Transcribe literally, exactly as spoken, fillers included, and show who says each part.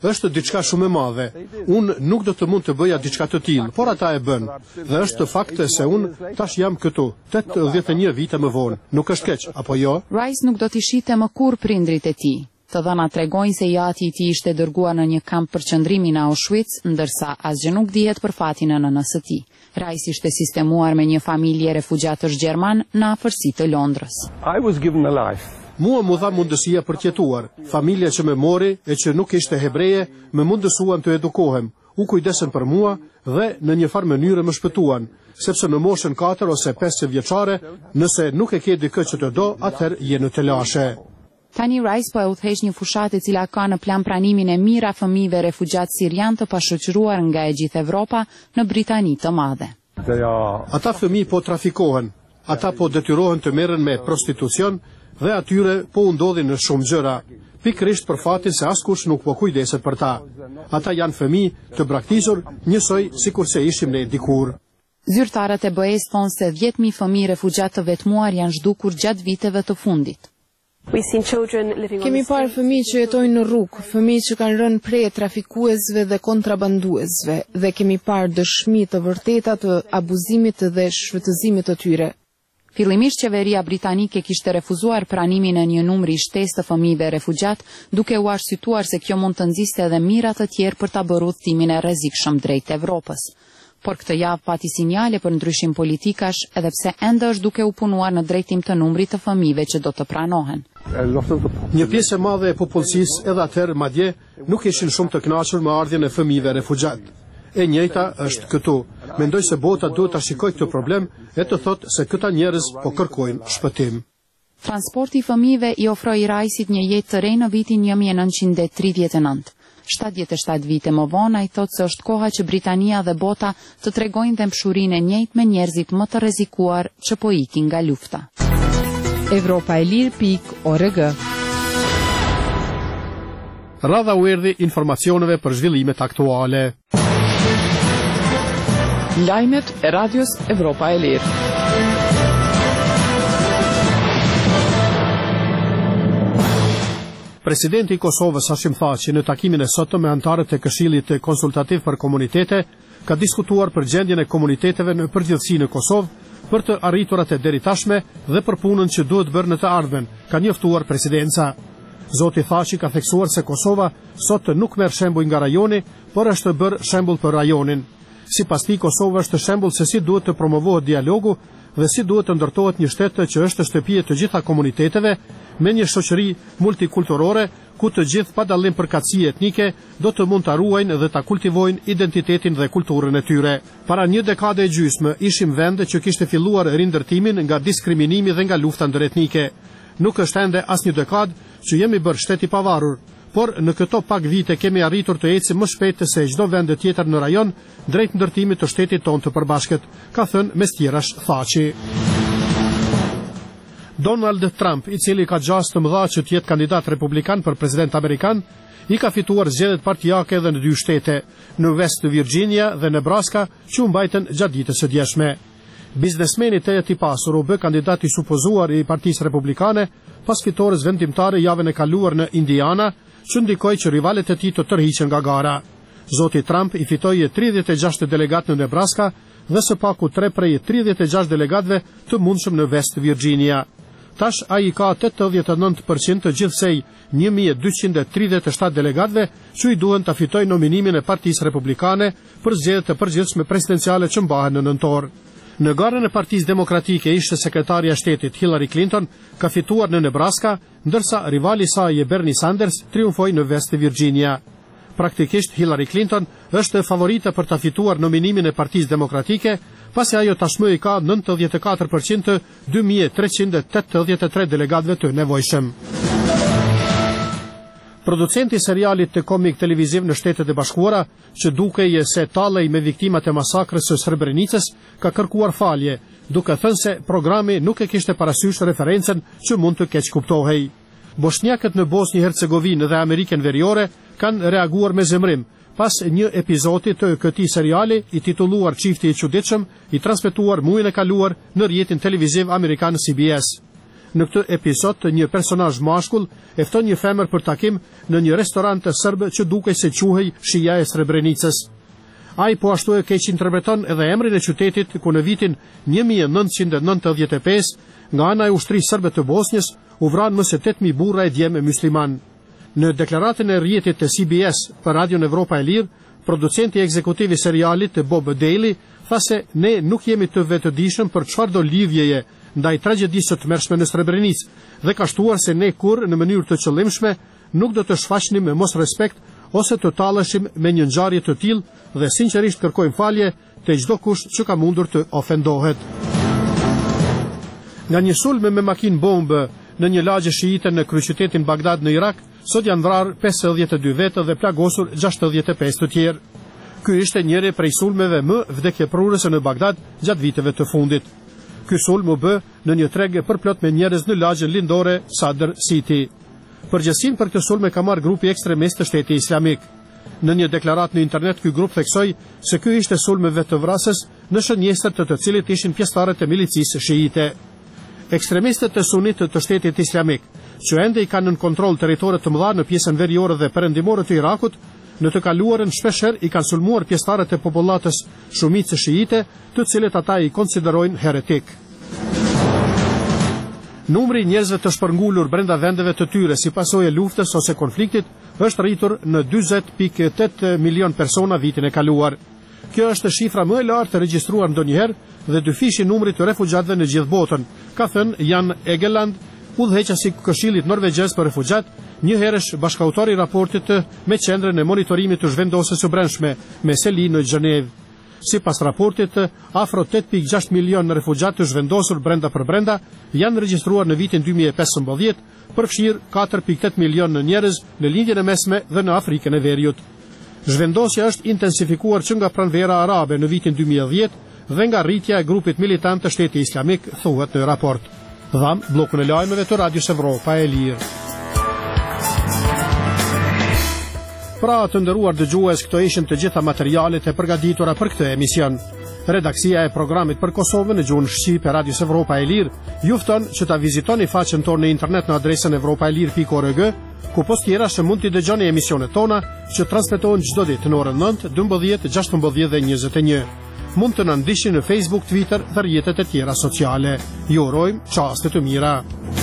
Speaker 1: është diçka shumë e madhe. Unë nuk do të mund të bëja diçka të tillë, por ata e bën. Dhe është fakte se unë tash jam këtu, tetëdhjetë e një vite më vonë. Nuk është keq, apo jo?
Speaker 2: Rice nuk do t'i shite më kur prindrit e tij. Të dhënat tregojnë se jati i tij ishte dërguar në një kamp përqendrimi në Auschwitz, ndërsa asgjë nuk dihet për fatin e nënës së tij. Rice ishte sistemuar me një familje refugjatësh gjerman në afërsi të Londrës.
Speaker 3: I was given a life.
Speaker 1: Mua mu dha mundësia për tjetuar. Familja që me mori e që nuk ishte hebreje, me mundësuan të edukohem. U kujdesen për mua dhe në një farë mënyrë më shpëtuan, sepse në moshën katër ose pesë vjeçare, nëse nuk e ke dikë që të do, atëherë je në telashe.
Speaker 2: Tani Rice po e udhëheq një fushatë e cila ka në plan pranimin e mira fëmijëve refugjat sirian të pashoqëruar nga e gjithë Evropa në Britani të Madhe.
Speaker 1: Ata fëmijë po trafikohen, ata po detyrohen të merren me prostitucion dhe atyre po u ndodhin në shumë gjëra, pikërisht për fatin se askush nuk po kujdeset për ta. Ata janë fëmijë të braktisur, njësoj sikur se ishim ne dikur.
Speaker 2: Zyrtarët e B E S thonë se dhjetë mijë fëmijë refugjat të vetmuar janë zhdukur gjatë viteve të fundit.
Speaker 4: Kemi parë fëmijë që jetojnë në rrugë, fëmijë që kanë rënë prej trafikuesve dhe kontrabanduesve, dhe kemi parë dëshmi të vërteta të abuzimit dhe shfrytëzimit të tyre.
Speaker 2: Fillimisht qeveria britanike kishte refuzuar pranimin e një numri i shtesë të fëmijëve refugjat, duke u arsyetuar se kjo mund të nxiste edhe mira të tjerë për ta bërë udhëtimin e rrezikshëm drejt Evropës. Por këtë javë pati sinjale për ndryshim politikash, edhe pse ende është duke u punuar në drejtim të numrit të fëmijëve që do të pranohen.
Speaker 1: Një pjesë e madhe e popullsisë edhe atëherë madje nuk ishin shumë të kënaqur me ardhjen e fëmijëve refugjat. E njëjta është këtu. Mendoj se bota duhet ta shikojë këtë problem e të thotë se këta njerëz po kërkojnë shpëtim.
Speaker 2: Transporti i fëmijëve i ofroi Rajsit një jetë të re në vitin një mijë e nëntëqind e tridhjetë e nëntë. shtatëdhjetë e shtatë vite më vonë, ai thotë se është koha që Britania dhe bota të tregojnë dëmshurinë e njëjtë me njerëzit më të rrezikuar që po ikin nga lufta.
Speaker 5: Evropa e Lirë pikë org.
Speaker 1: Radha u erdhi informacioneve për zhvillimet aktuale.
Speaker 5: Lajmet e radios Evropa e Lirë.
Speaker 1: Presidenti i Kosovës Hashim Thaçi në takimin e sotëm me anëtarët e Këshillit Konsultativ për Komunitete ka diskutuar për gjendjen e komuniteteve në përgjithësi në Kosovë për të arriturat e deri tashme dhe për punën që duhet bërë në të ardhmen, ka njoftuar presidenca. Zoti Thaçi ka theksuar se Kosova sot nuk merr shembull nga rajoni, por është bërë shembull për rajonin. Sipas tij, Kosova është shembull se si duhet të promovohet dialogu dhe si duhet të ndërtohet një shtet që është shtëpi e të gjitha komuniteteve, me një shoqëri multikulturore ku të gjithë pa dallim përkatësi etnike do të mund ta ruajnë dhe ta kultivojnë identitetin dhe kulturën e tyre. Para një dekade e gjysmë ishim vend që kishte filluar rindërtimin nga diskriminimi dhe nga lufta ndëretnike. Nuk është ende as një dekadë që jemi bërë shtet i pavarur, por në këto pak vite kemi arritur të ecim më shpejt se çdo vend tjetër në rajon drejt ndërtimit të shtetit tonë të përbashkët, ka thënë mes tjerash Thaçi. Donald Trump, i cili ka gjasë të mëdha që të jetë kandidat republikan për president amerikan, i ka fituar zgjedhjet partijake edhe në dy shtete, në West Virginia dhe Nebraska, që u mbajtën gjatë ditës së djeshme. Biznesmeni të jetë i pasur u bë kandidat i supozuar i Partisë Republikane pas fitores vendimtare javën e kaluar në Indiana, që ndikoi që rivalet e tij të tërhiqen nga gara. Zoti Trump i fitoi tridhjetë e gjashtë delegat në Nebraska dhe së paku tre prej tridhjetë e gjashtë delegatëve të mundshëm në West Virginia. Tash ai ka tetëdhjetë e nëntë përqind të gjithsej një mijë e dyqind e tridhjetë e shtatë delegatëve që i duhen ta fitojnë nominimin e Partisë Republikane për zgjedhjet e përgjithshme presidenciale që mbahen në nëntor. Në garën e Partisë Demokratike ishte sekretarja e shtetit Hillary Clinton ka fituar në Nebraska, ndërsa rivali i saj Bernie Sanders triumfoi në West Virginia. Praktikisht Hillary Clinton është favorita për ta fituar nominimin e Partisë Demokratike, pasi ajo tashmë i ka nëntëdhjetë e katër përqind të dy mijë e treqind e tetëdhjetë e tre delegatëve të nevojshëm. Producenti i serialit të komik televiziv në Shtetet e Bashkuara, që dukej se tallej me viktimat e masakrës së Srebrenicës, ka kërkuar falje, duke thënë se programi nuk e kishte parasysh referencën që mund të keq kuptohej. Bosnjakët në Bosnjë Hercegovinë dhe Amerikën Veriore kanë reaguar me zemrim pas një epizodi të këtij seriali i titulluar Çifti i çuditshëm, i transmetuar muajin e kaluar në rrjetin televiziv amerikan C B S. Në këtë episod një personazh mashkull e fton një femër për takim në një restorant të serb që dukej se quhej Shija e Srebrenicës. Ai po ashtu e keq interpreton edhe emrin e qytetit ku në vitin një mijë e nëntëqind e nëntëdhjetë e pesë nga ana e ushtrisë serbe të Bosnjës u vranë më se tetë mijë burra e djemë musliman. Në deklaratën e rrjetit të C B S për Radion Evropa e Lirë, producenti ekzekutiv i serialit Bob Daly tha se ne nuk jemi të vetëdijshëm për çfarëdo lidhjeje ndaj tragjedisë së tmerrshme në Srebrenicë dhe ka shtuar se ne kurrë në mënyrë të qëllimshme nuk do të shfaqnim me mos respekt ose të talleshim me një ngjarje të tillë dhe sinqerisht kërkojmë falje te çdo kush që ka mundur të ofendohet. Nga një sulm me makinë bombë në një lagje shiite në kryeqytetin Bagdad në Irak, sot janë vrarë pesëdhjetë e dy vetë dhe plagosur gjashtëdhjetë e pesë të tjerë. Ky ishte njëri prej sulmeve më vdekjeprurëse në Bagdad gjatë viteve të fundit. Ky sulm u bë në një treg përplot me njerëz në lagjen lindore Sadr City. Përgjegjësinë për këtë sulm e ka marrë grupi ekstremist të Shtetit Islamik. Në një deklaratë në internet ky grup theksoi se ky ishte sulm vetëvrasës në shënjestër të të cilit ishin pjesëtarët e milicisë shiite. Ekstremistët e sunit të Shtetit Islamik, që ende i kanë në kontroll territore të mëdha në pjesën veriore dhe perëndimore të Irakut, në të kaluarën shpeshherë i kanë sulmuar pjesëtarët e popullatës shumicë shiite, të cilët ata i konsiderojnë heretik. Numri i njerëzve të shpërngulur brenda vendeve të tyre si pasojë e luftës ose konfliktit është rritur në dyzet pikë tetë milion persona vitin e kaluar. Kjo është shifra më e lartë regjistruar ndonjëherë dhe dyfishi numrit të refugjatëve në gjithë botën, ka thënë Jan Egeland, udhëheqësi i Këshillit Norvegjez për refugjat, një herësh bashkautor i raportit me qendrën e monitorimit të zhvendosjes së brendshme me seli në Gjenevë. Sipas raportit, afro tetë pikë gjashtë milion refugjat të zhvendosur brenda për brenda janë regjistruar në vitin dy mijë e pesëmbëdhjetë, përfshirë katër pikë tetë milion njerëz në lindjen e mesme dhe në Afrikën e Veriut. Zhvendosja është intensifikuar që nga pranvera arabe në vitin dy mijë e dhjetë dhe nga rritja e grupit militant të Shtetit Islamik, thuhet në raport. Dham bllokun e lajmeve të Radios Evropa e Lirë. Pra të nderuar dëgjues, këto ishin të gjitha materialet e përgatitura për këtë emision. Redaksia e programit për Kosovën në gjuhën shqipe e Radios Evropa e Lirë ju fton që ta vizitoni faqen tonë në internet në adresën evropaelir pikë org, ku post tjera se mund t'i dëgjoni emisionet tona që transmetohen çdo ditë në orën nëntë, dymbëdhjetë, gjashtëmbëdhjetë dhe njëzet e një. Mund të na ndiqni në Facebook, Twitter dhe rrjetet e tjera sociale. Ju urojmë çaste të mira.